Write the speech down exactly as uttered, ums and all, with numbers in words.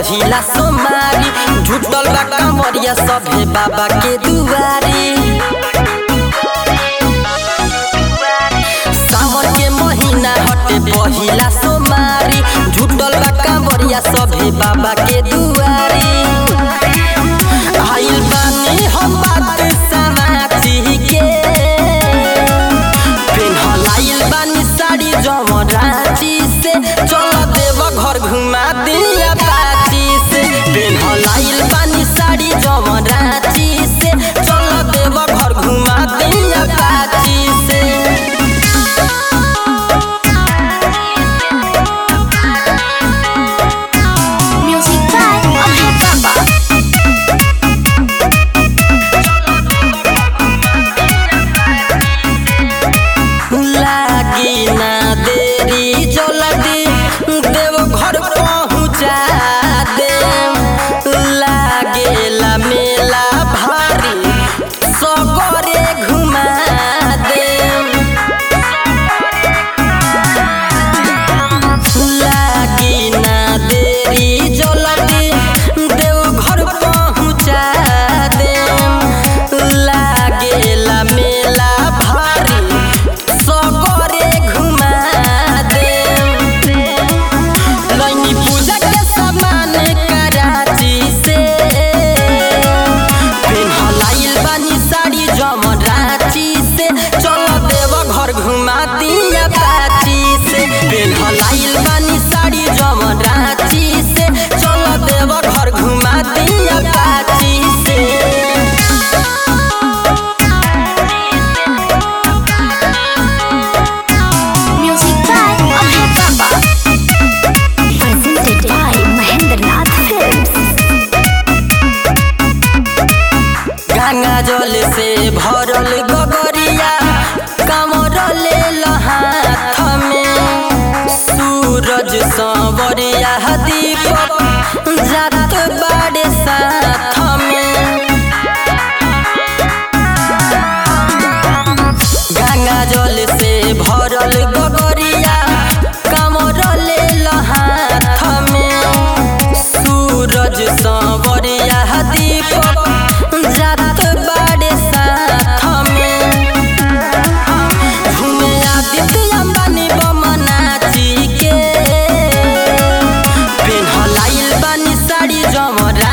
पहिला सोमारी झुटल बा कांवरिया सभे बाबा के दुआरी। सावन के महीना हटे पहिला सोमारी झुटल बा कांवरिया सभे बाबा के दुआरी। आइल बानी हम बात समाची के पेन्हलाइल बानी साड़ी जमराची से चल देव घर घुमा दिया पाची से। पेन्हलाइल बानी साड़ी जमराची से चल देव घर घुमा दिया पाची से। पेन्हलाइल बानी साड़ी जमराची से चल देव घर घुमा दिया पाची से। Music by Abhay Baba, presented by Mahendranath Films. Ganga जल से भरल गगरिया कमर ले हाथ में सूरज सांवरिया दीपक जात बाड़े साथ में। गंगा जल से भरल गगरिया कमर ले हाथ में सूरज सांवरिया दीपक जात बाड़े साथ में। घूमे आदित्य अंबानी बमनाची के पेन्हलाइल बानी साड़ी जमरा